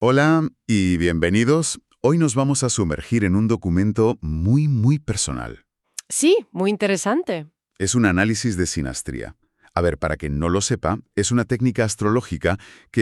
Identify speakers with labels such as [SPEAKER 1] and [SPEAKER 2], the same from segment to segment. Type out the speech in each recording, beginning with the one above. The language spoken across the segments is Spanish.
[SPEAKER 1] Hola y bienvenidos. Hoy nos vamos a sumergir en un documento muy personal.
[SPEAKER 2] Sí, muy interesante.
[SPEAKER 1] Es un análisis de sinastría. A ver, para quien no lo sepa, es una técnica astrológica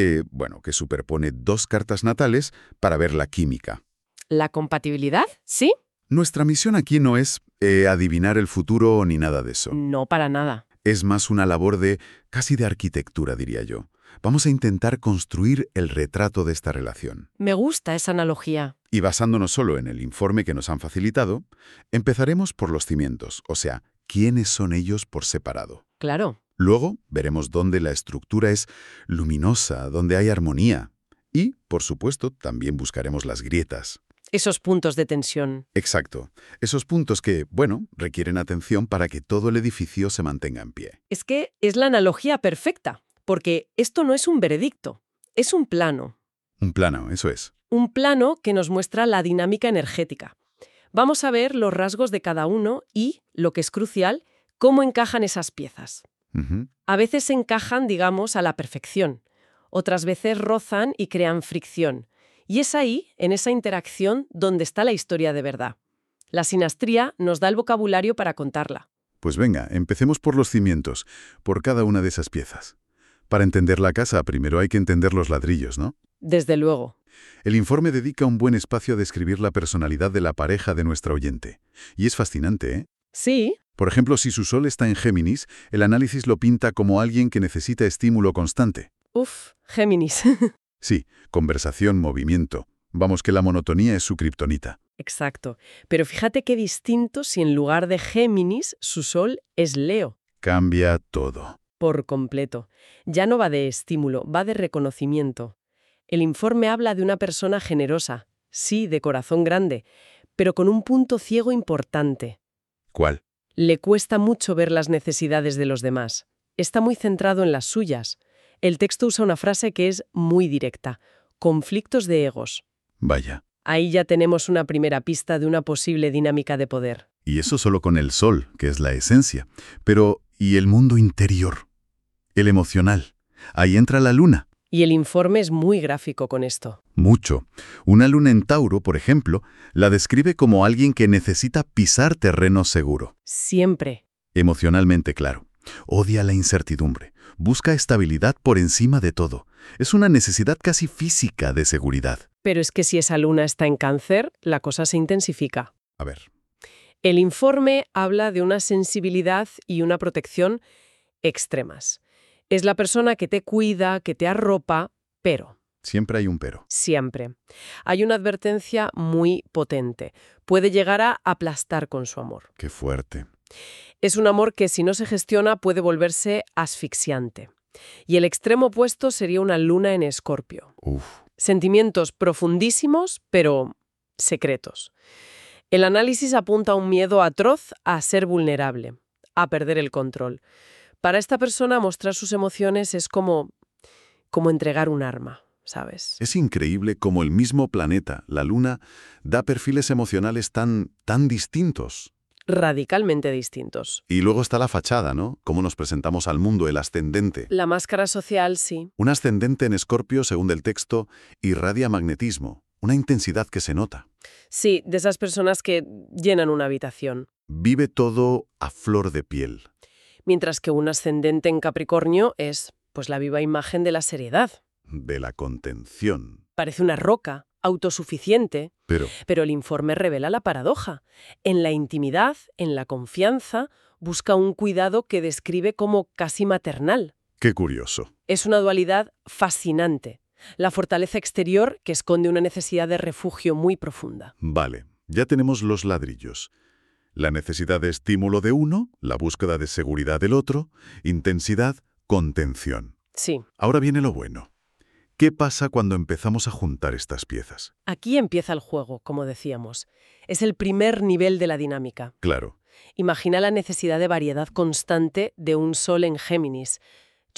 [SPEAKER 1] que superpone dos cartas natales para ver la química.
[SPEAKER 2] ¿La compatibilidad? ¿Sí?
[SPEAKER 1] Nuestra misión aquí no es adivinar el futuro ni nada de eso.
[SPEAKER 2] No para nada.
[SPEAKER 1] Es más una labor casi de arquitectura, diría yo. Vamos a intentar construir el retrato de esta relación.
[SPEAKER 2] Me gusta esa analogía.
[SPEAKER 1] Y basándonos solo en el informe que nos han facilitado, empezaremos por los cimientos, o sea, quiénes son ellos por separado.
[SPEAKER 2] Claro.
[SPEAKER 1] Luego veremos dónde la estructura es luminosa, dónde hay armonía. Y, por supuesto, también buscaremos las grietas.
[SPEAKER 2] Esos puntos de tensión.
[SPEAKER 1] Exacto. Esos puntos que, requieren atención para que todo el edificio se mantenga en pie.
[SPEAKER 2] Es que es la analogía perfecta, porque esto no es un veredicto, es un plano.
[SPEAKER 1] Un plano, eso es.
[SPEAKER 2] Un plano que nos muestra la dinámica energética. Vamos a ver los rasgos de cada uno y, lo que es crucial, cómo encajan esas piezas.
[SPEAKER 1] Ujú.
[SPEAKER 2] A veces se encajan, digamos, a la perfección. Otras veces rozan y crean fricción. Y es ahí, en esa interacción, donde está la historia de verdad. La sinastría nos da el vocabulario para contarla.
[SPEAKER 1] Pues venga, empecemos por los cimientos, por cada una de esas piezas. Para entender la casa, primero hay que entender los ladrillos, ¿no?
[SPEAKER 2] Desde luego.
[SPEAKER 1] El informe dedica un buen espacio a describir la personalidad de la pareja de nuestra oyente. Y es fascinante, ¿eh?
[SPEAKER 2] Sí,
[SPEAKER 1] Por ejemplo, si su sol está en Géminis, el análisis lo pinta como alguien que necesita estímulo constante.
[SPEAKER 2] Géminis.
[SPEAKER 1] Sí, conversación, movimiento. Vamos que la monotonía es su kriptonita.
[SPEAKER 2] Exacto. Pero fíjate qué distinto si en lugar de Géminis su sol es Leo.
[SPEAKER 1] Cambia todo.
[SPEAKER 2] Por completo. Ya no va de estímulo, va de reconocimiento. El informe habla de una persona generosa, sí, de corazón grande, pero con un punto ciego importante.
[SPEAKER 1] ¿Cuál?
[SPEAKER 2] Le cuesta mucho ver las necesidades de los demás. Está muy centrado en las suyas. El texto usa una frase que es muy directa. Conflictos de egos.
[SPEAKER 1] Vaya.
[SPEAKER 2] Ahí ya tenemos una primera pista de una posible dinámica de poder.
[SPEAKER 1] Y eso solo con el sol, que es la esencia. Pero, ¿y el mundo interior? El emocional. Ahí entra la luna.
[SPEAKER 2] Y el informe es muy gráfico con esto.
[SPEAKER 1] Mucho. Una luna en Tauro, por ejemplo, la describe como alguien que necesita pisar terreno seguro.
[SPEAKER 2] Siempre.
[SPEAKER 1] Emocionalmente claro. Odia la incertidumbre. Busca estabilidad por encima de todo. Es una necesidad casi física de seguridad.
[SPEAKER 2] Pero es que si esa luna está en Cáncer, la cosa se intensifica.
[SPEAKER 1] A ver.
[SPEAKER 2] El informe habla de una sensibilidad y una protección extremas. Es la persona que te cuida, que te arropa, pero
[SPEAKER 1] Siempre hay un pero.
[SPEAKER 2] siempre. Hay una advertencia muy potente. Puede llegar a aplastar con su amor.
[SPEAKER 1] Qué fuerte.
[SPEAKER 2] Es un amor que si no se gestiona puede volverse asfixiante. Y el extremo opuesto sería una luna en Escorpio.
[SPEAKER 1] Uf.
[SPEAKER 2] Sentimientos profundísimos, pero secretos. El análisis apunta a un miedo atroz a ser vulnerable, a perder el control. Para esta persona mostrar sus emociones es como entregar un arma, ¿sabes?
[SPEAKER 1] Es increíble cómo el mismo planeta, la Luna, da perfiles emocionales tan distintos.
[SPEAKER 2] Radicalmente distintos.
[SPEAKER 1] Y luego está la fachada, ¿no? Cómo nos presentamos al mundo, el ascendente.
[SPEAKER 2] La máscara social, sí.
[SPEAKER 1] Un ascendente en Escorpio, según el texto, irradia magnetismo, una intensidad que se nota.
[SPEAKER 2] Sí, de esas personas que llenan una habitación.
[SPEAKER 1] Vive todo a flor de piel.
[SPEAKER 2] Mientras que un ascendente en Capricornio es, pues, la viva imagen de la seriedad.
[SPEAKER 1] De la contención.
[SPEAKER 2] Parece una roca, autosuficiente,
[SPEAKER 1] Pero,
[SPEAKER 2] pero el informe revela la paradoja. En la intimidad, en la confianza, busca un cuidado que describe como casi maternal.
[SPEAKER 1] qué curioso.
[SPEAKER 2] Es una dualidad fascinante. La fortaleza exterior que esconde una necesidad de refugio muy profunda.
[SPEAKER 1] Vale, ya tenemos los ladrillos. La necesidad de estímulo de uno, la búsqueda de seguridad del otro, intensidad, contención.
[SPEAKER 2] Sí,
[SPEAKER 1] Ahora viene lo bueno. ¿Qué pasa cuando empezamos a juntar estas piezas?
[SPEAKER 2] aquí empieza el juego, como decíamos. Es el primer nivel de la dinámica.
[SPEAKER 1] Claro,
[SPEAKER 2] Imagina la necesidad de variedad constante de un sol en Géminis.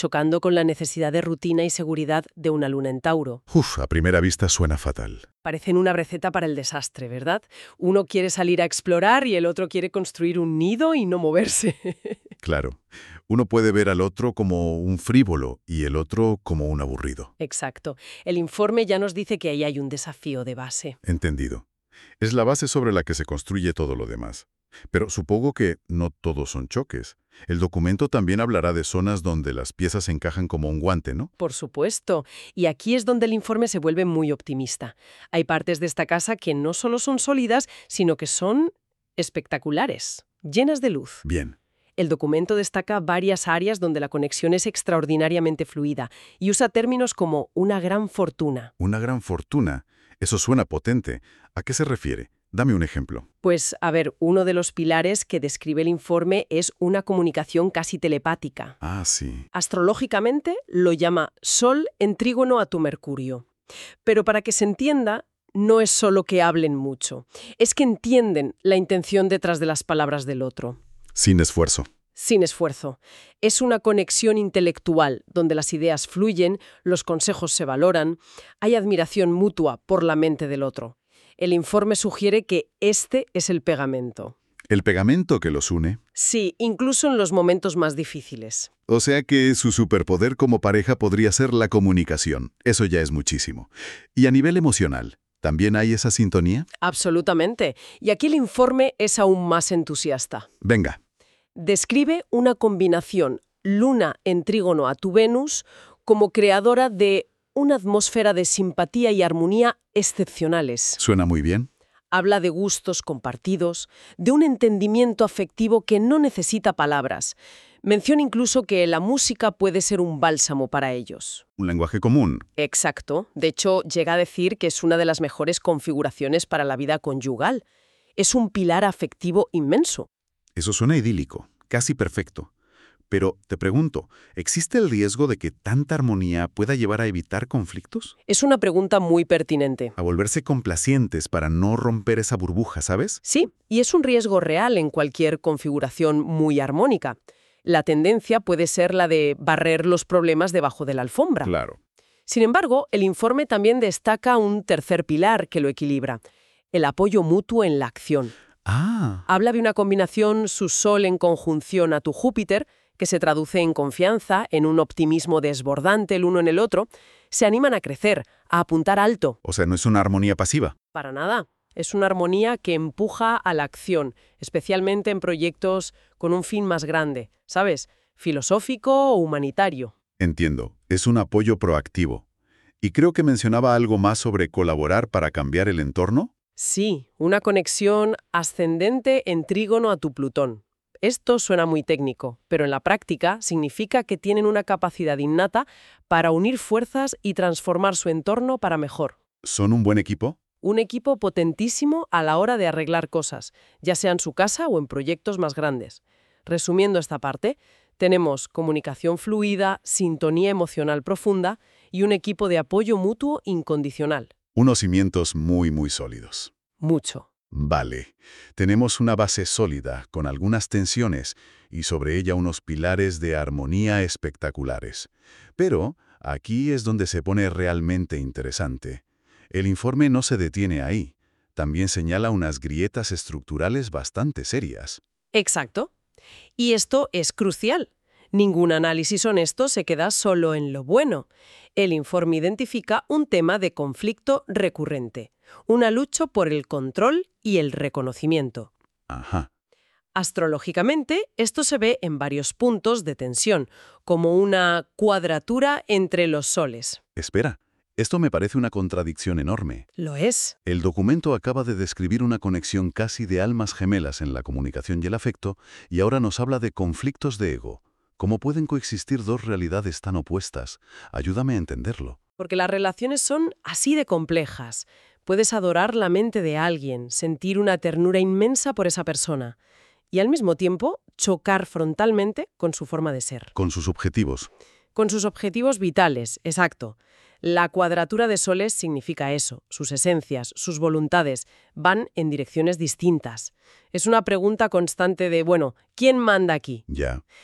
[SPEAKER 2] chocando con la necesidad de rutina y seguridad de una luna en Tauro.
[SPEAKER 1] Uf, a primera vista suena fatal.
[SPEAKER 2] Parecen una receta para el desastre, ¿verdad? Uno quiere salir a explorar y el otro quiere construir un nido y no moverse.
[SPEAKER 1] Claro, uno puede ver al otro como un frívolo y el otro como un aburrido.
[SPEAKER 2] Exacto. El informe ya nos dice que ahí hay un desafío de base.
[SPEAKER 1] Entendido. Es la base sobre la que se construye todo lo demás. Pero supongo que no todos son choques. El documento también hablará de zonas donde las piezas encajan como un guante, ¿no?
[SPEAKER 2] Por supuesto. Y aquí es donde el informe se vuelve muy optimista. Hay partes de esta casa que no solo son sólidas, sino que son espectaculares, llenas de luz.
[SPEAKER 1] Bien.
[SPEAKER 2] El documento destaca varias áreas donde la conexión es extraordinariamente fluida y usa términos como una gran fortuna.
[SPEAKER 1] Una gran fortuna. Eso suena potente. ¿A qué se refiere? Dame un ejemplo.
[SPEAKER 2] Pues, a ver, uno de los pilares que describe el informe es una comunicación casi telepática.
[SPEAKER 1] Ah, sí.
[SPEAKER 2] Astrológicamente lo llama Sol en trígono a tu Mercurio. Pero para que se entienda, no es solo que hablen mucho, es que entienden la intención detrás de las palabras del otro.
[SPEAKER 1] Sin esfuerzo.
[SPEAKER 2] Sin esfuerzo. Es una conexión intelectual donde las ideas fluyen, los consejos se valoran, hay admiración mutua por la mente del otro. El informe sugiere que este es el pegamento.
[SPEAKER 1] El pegamento que los une.
[SPEAKER 2] Sí, incluso en los momentos más difíciles.
[SPEAKER 1] O sea que su superpoder como pareja podría ser la comunicación. Eso ya es muchísimo. Y a nivel emocional, ¿también hay esa sintonía?
[SPEAKER 2] Absolutamente. Y aquí el informe es aún más entusiasta.
[SPEAKER 1] Venga.
[SPEAKER 2] Describe una combinación Luna en trígono a tu Venus como creadora de una atmósfera de simpatía y armonía excepcionales.
[SPEAKER 1] Suena muy bien.
[SPEAKER 2] Habla de gustos compartidos, de un entendimiento afectivo que no necesita palabras. Menciona incluso que la música puede ser un bálsamo para ellos.
[SPEAKER 1] Un lenguaje común.
[SPEAKER 2] Exacto. De hecho, llega a decir que es una de las mejores configuraciones para la vida conyugal. Es un pilar afectivo inmenso.
[SPEAKER 1] Eso suena idílico, casi perfecto. Pero te pregunto, ¿existe el riesgo de que tanta armonía pueda llevar a evitar conflictos?
[SPEAKER 2] Es una pregunta muy pertinente.
[SPEAKER 1] A volverse complacientes para no romper esa burbuja, ¿sabes?
[SPEAKER 2] Sí, y es un riesgo real en cualquier configuración muy armónica. La tendencia puede ser la de barrer los problemas debajo de la alfombra.
[SPEAKER 1] Claro.
[SPEAKER 2] Sin embargo, el informe también destaca un tercer pilar que lo equilibra: el apoyo mutuo en la acción.
[SPEAKER 1] Ah,
[SPEAKER 2] Habla de una combinación su Sol en conjunción a tu Júpiter, que se traduce en confianza, en un optimismo desbordante el uno en el otro. Se animan a crecer, a apuntar alto.
[SPEAKER 1] o sea, no es una armonía pasiva.
[SPEAKER 2] Para nada. Es una armonía que empuja a la acción, especialmente en proyectos con un fin más grande, ¿sabes? Filosófico o humanitario.
[SPEAKER 1] Entiendo, es un apoyo proactivo. Y creo que mencionaba algo más sobre colaborar para cambiar el entorno.
[SPEAKER 2] Sí, una conexión ascendente en trígono a tu Plutón. Esto suena muy técnico, pero en la práctica significa que tienen una capacidad innata para unir fuerzas y transformar su entorno para mejor.
[SPEAKER 1] ¿Son un buen equipo?
[SPEAKER 2] Un equipo potentísimo a la hora de arreglar cosas, ya sea en su casa o en proyectos más grandes. Resumiendo esta parte, tenemos comunicación fluida, sintonía emocional profunda y un equipo de apoyo mutuo incondicional.
[SPEAKER 1] Unos cimientos muy, muy sólidos.
[SPEAKER 2] Mucho.
[SPEAKER 1] Vale, tenemos una base sólida, con algunas tensiones, y sobre ella unos pilares de armonía espectaculares. Pero aquí es donde se pone realmente interesante. El informe no se detiene ahí. También señala unas grietas estructurales bastante serias.
[SPEAKER 2] Exacto. Y esto es crucial. Ningún análisis honesto se queda solo en lo bueno. El informe identifica un tema de conflicto recurrente, una lucha por el control y el reconocimiento.
[SPEAKER 1] Ajá.
[SPEAKER 2] Astrológicamente, esto se ve en varios puntos de tensión, como una cuadratura entre los soles.
[SPEAKER 1] Espera, esto me parece una contradicción enorme.
[SPEAKER 2] Lo es.
[SPEAKER 1] El documento acaba de describir una conexión casi de almas gemelas en la comunicación y el afecto, y ahora nos habla de conflictos de ego. ¿Cómo pueden coexistir dos realidades tan opuestas? Ayúdame a entenderlo.
[SPEAKER 2] Porque las relaciones son así de complejas. Puedes adorar la mente de alguien, sentir una ternura inmensa por esa persona, y al mismo tiempo chocar frontalmente con su forma de ser.
[SPEAKER 1] Con sus objetivos.
[SPEAKER 2] Con sus objetivos vitales, exacto. La cuadratura de soles significa eso, sus esencias, sus voluntades, van en direcciones distintas. Es una pregunta constante de, bueno, ¿quién manda aquí?
[SPEAKER 1] Ya.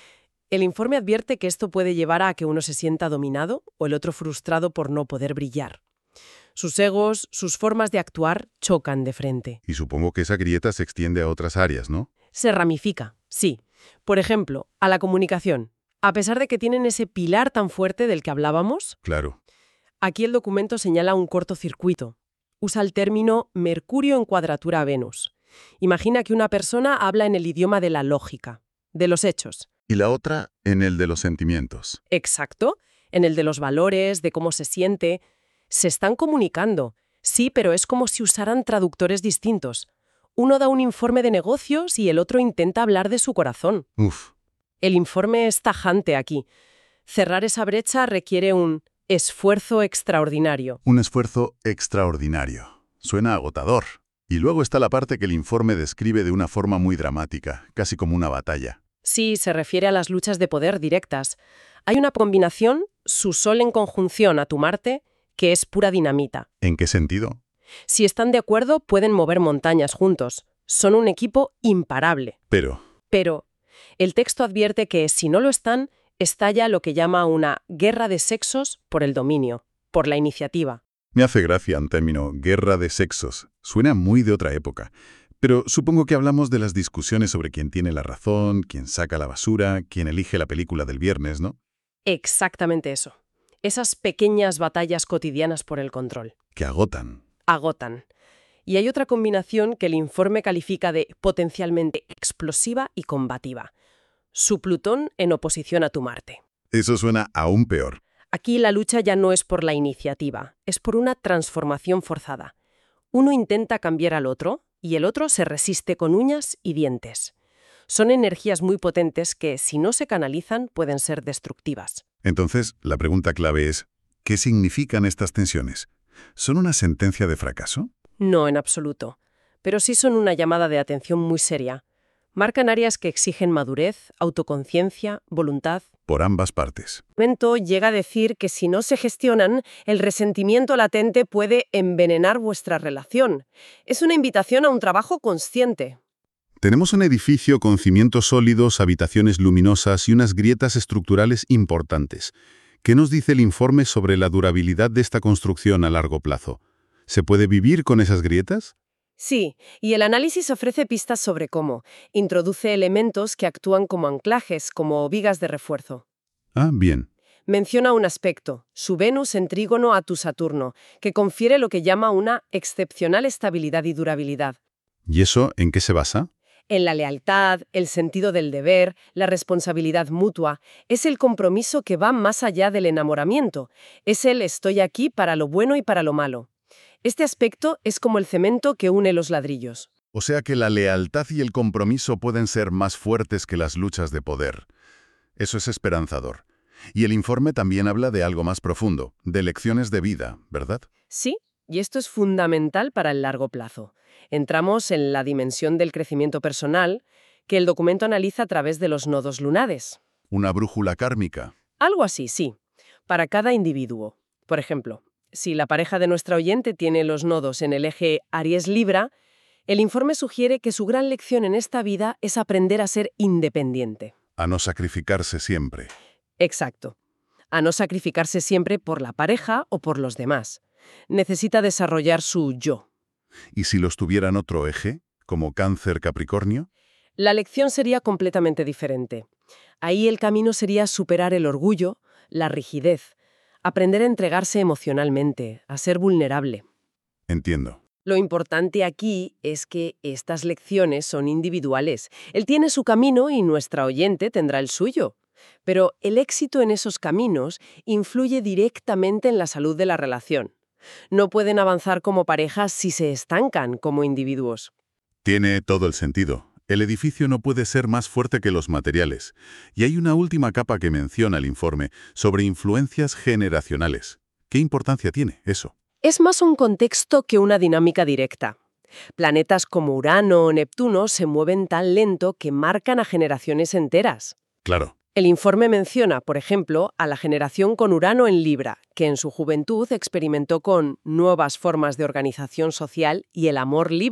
[SPEAKER 2] El informe advierte que esto puede llevar a que uno se sienta dominado o el otro frustrado por no poder brillar. Sus egos, sus formas de actuar chocan de frente.
[SPEAKER 1] Y supongo que esa grieta se extiende a otras áreas, ¿no?
[SPEAKER 2] Se ramifica, sí. Por ejemplo, a la comunicación. A pesar de que tienen ese pilar tan fuerte del que hablábamos,
[SPEAKER 1] Claro.
[SPEAKER 2] aquí el documento señala un cortocircuito. Usa el término Mercurio en cuadratura a Venus. Imagina que una persona habla en el idioma de la lógica, de los hechos.
[SPEAKER 1] Y la otra en el de los sentimientos.
[SPEAKER 2] Exacto, en el de los valores, de cómo se siente. Se están comunicando, sí, pero es como si usaran traductores distintos. Uno da un informe de negocios y el otro intenta hablar de su corazón.
[SPEAKER 1] Uf.
[SPEAKER 2] El informe es tajante aquí. Cerrar esa brecha requiere un esfuerzo extraordinario.
[SPEAKER 1] Un esfuerzo extraordinario. Suena agotador. Y luego está la parte que el informe describe de una forma muy dramática, casi como una batalla.
[SPEAKER 2] Sí, se refiere a las luchas de poder directas. Hay una combinación, su Sol en conjunción a tu Marte, que es pura dinamita.
[SPEAKER 1] ¿En qué sentido?
[SPEAKER 2] Si están de acuerdo, pueden mover montañas juntos. Son un equipo imparable. Pero el texto advierte que, si no lo están, estalla lo que llama una guerra de sexos por el dominio, por la iniciativa.
[SPEAKER 1] Me hace gracia el término guerra de sexos. Suena muy de otra época. Pero supongo que hablamos de las discusiones sobre quién tiene la razón, quién saca la basura, quién elige la película del viernes, ¿no?
[SPEAKER 2] Exactamente eso. Esas pequeñas batallas cotidianas por el control.
[SPEAKER 1] Que agotan.
[SPEAKER 2] Agotan. Y hay otra combinación que el informe califica de potencialmente explosiva y combativa. Su Plutón en oposición a tu Marte.
[SPEAKER 1] Eso suena aún peor.
[SPEAKER 2] Aquí la lucha ya no es por la iniciativa, es por una transformación forzada. Uno intenta cambiar al otro y el otro se resiste con uñas y dientes. Son energías muy potentes que, si no se canalizan, pueden ser destructivas.
[SPEAKER 1] Entonces, la pregunta clave es, ¿qué significan estas tensiones? ¿Son una sentencia de fracaso?
[SPEAKER 2] No, en absoluto. Pero sí son una llamada de atención muy seria. Marcan áreas que exigen madurez, autoconciencia, voluntad.
[SPEAKER 1] Por ambas partes.
[SPEAKER 2] El momento llega a decir que si no se gestionan, el resentimiento latente puede envenenar vuestra relación. Es una invitación a un trabajo consciente.
[SPEAKER 1] Tenemos un edificio con cimientos sólidos, habitaciones luminosas y unas grietas estructurales importantes. ¿Qué nos dice el informe sobre la durabilidad de esta construcción a largo plazo? ¿Se puede vivir con esas grietas?
[SPEAKER 2] Sí, y el análisis ofrece pistas sobre cómo. Introduce elementos que actúan como anclajes, como vigas de refuerzo.
[SPEAKER 1] Ah, bien.
[SPEAKER 2] Menciona un aspecto, su Venus en trígono a tu Saturno, que confiere lo que llama una excepcional estabilidad y durabilidad.
[SPEAKER 1] ¿Y eso en qué se basa?
[SPEAKER 2] En la lealtad, el sentido del deber, la responsabilidad mutua, es el compromiso que va más allá del enamoramiento. Es el estoy aquí para lo bueno y para lo malo. Este aspecto es como el cemento que une los ladrillos.
[SPEAKER 1] O sea que la lealtad y el compromiso pueden ser más fuertes que las luchas de poder. Eso es esperanzador. Y el informe también habla de algo más profundo, de lecciones de vida, ¿verdad?
[SPEAKER 2] Sí, y esto es fundamental para el largo plazo. Entramos en la dimensión del crecimiento personal, que el documento analiza a través de los nodos lunares.
[SPEAKER 1] Una brújula kármica.
[SPEAKER 2] Algo así, sí. Para cada individuo. Por ejemplo, si la pareja de nuestra oyente tiene los nodos en el eje Aries-Libra, el informe sugiere que su gran lección en esta vida es aprender a ser independiente.
[SPEAKER 1] A no sacrificarse siempre.
[SPEAKER 2] Exacto. A no sacrificarse siempre por la pareja o por los demás. Necesita desarrollar su yo.
[SPEAKER 1] ¿Y si los tuvieran otro eje, como Cáncer-Capricornio?
[SPEAKER 2] La lección sería completamente diferente. Ahí el camino sería superar el orgullo, la rigidez, aprender a entregarse emocionalmente, a ser vulnerable.
[SPEAKER 1] Entiendo.
[SPEAKER 2] Lo importante aquí es que estas lecciones son individuales. Él tiene su camino y nuestra oyente tendrá el suyo. Pero el éxito en esos caminos influye directamente en la salud de la relación. No pueden avanzar como parejas si se estancan como individuos.
[SPEAKER 1] Tiene todo el sentido. El edificio no puede ser más fuerte que los materiales. Y hay una última capa que menciona el informe sobre influencias generacionales. ¿Qué importancia tiene eso?
[SPEAKER 2] Es más un contexto que una dinámica directa. Planetas como Urano o Neptuno se mueven tan lento que marcan a generaciones enteras.
[SPEAKER 1] Claro.
[SPEAKER 2] El informe menciona, por ejemplo, a la generación con Urano en Libra, que en su juventud experimentó con nuevas formas de organización social y el amor libre.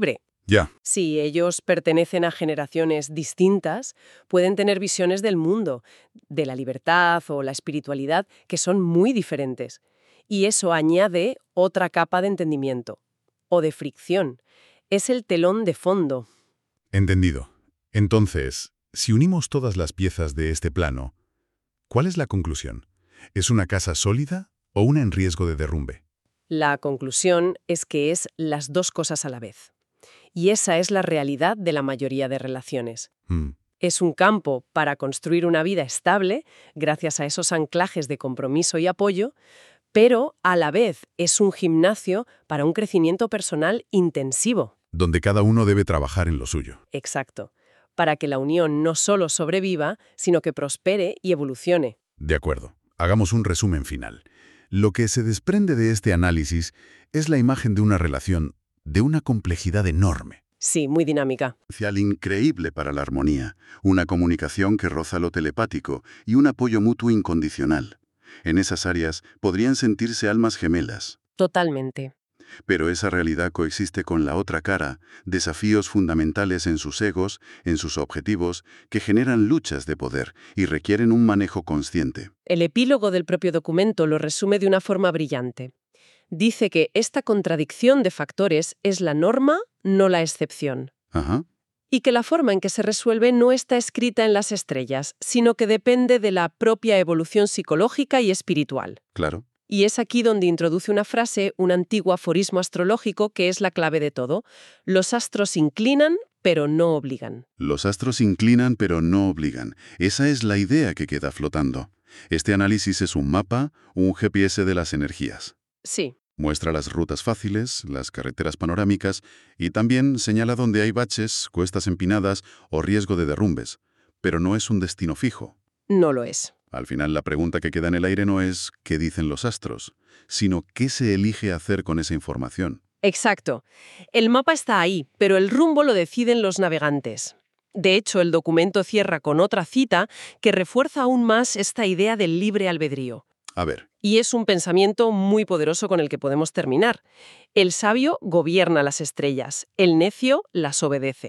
[SPEAKER 1] Ya,
[SPEAKER 2] Si ellos pertenecen a generaciones distintas, pueden tener visiones del mundo, de la libertad o la espiritualidad que son muy diferentes. Y eso añade otra capa de entendimiento o de fricción. Es el telón de fondo.
[SPEAKER 1] entendido. Entonces, si unimos todas las piezas de este plano, ¿cuál es la conclusión? ¿Es una casa sólida o una en riesgo de derrumbe?
[SPEAKER 2] La conclusión es que es las dos cosas a la vez. Y esa es la realidad de la mayoría de relaciones.
[SPEAKER 1] Mm,
[SPEAKER 2] Es un campo para construir una vida estable, gracias a esos anclajes de compromiso y apoyo, pero a la vez es un gimnasio para un crecimiento personal intensivo.
[SPEAKER 1] donde cada uno debe trabajar en lo suyo.
[SPEAKER 2] Exacto. Para que la unión no solo sobreviva, sino que prospere y evolucione.
[SPEAKER 1] De acuerdo. Hagamos un resumen final. Lo que se desprende de este análisis es la imagen de una relación de una complejidad enorme.
[SPEAKER 2] Sí, muy dinámica.
[SPEAKER 3] Potencial increíble para la armonía, una comunicación que roza lo telepático y un apoyo mutuo incondicional. En esas áreas podrían sentirse almas gemelas.
[SPEAKER 2] Totalmente.
[SPEAKER 3] Pero esa realidad coexiste con la otra cara, desafíos fundamentales en sus egos, en sus objetivos, que generan luchas de poder y requieren un manejo consciente.
[SPEAKER 2] El epílogo del propio documento lo resume de una forma brillante. Dice que esta contradicción de factores es la norma, no la excepción.
[SPEAKER 3] Ajá,
[SPEAKER 2] Y que la forma en que se resuelve no está escrita en las estrellas, sino que depende de la propia evolución psicológica y espiritual.
[SPEAKER 3] claro.
[SPEAKER 2] Y es aquí donde introduce una frase, un antiguo aforismo astrológico que es la clave de todo. Los astros inclinan, pero no obligan.
[SPEAKER 3] Los astros inclinan pero no obligan. Esa es la idea que queda flotando. Este análisis es un mapa, un GPS de las energías.
[SPEAKER 2] Sí,
[SPEAKER 3] Muestra las rutas fáciles, las carreteras panorámicas y también señala dónde hay baches, cuestas empinadas o riesgo de derrumbes. Pero no es un destino fijo.
[SPEAKER 2] no lo es.
[SPEAKER 3] Al final la pregunta que queda en el aire no es ¿qué dicen los astros?, sino ¿qué se elige hacer con esa información?
[SPEAKER 2] Exacto. El mapa está ahí, pero el rumbo lo deciden los navegantes. De hecho, el documento cierra con otra cita que refuerza aún más esta idea del libre albedrío.
[SPEAKER 3] A ver,
[SPEAKER 2] Y es un pensamiento muy poderoso con el que podemos terminar. El sabio gobierna las estrellas, el necio las obedece.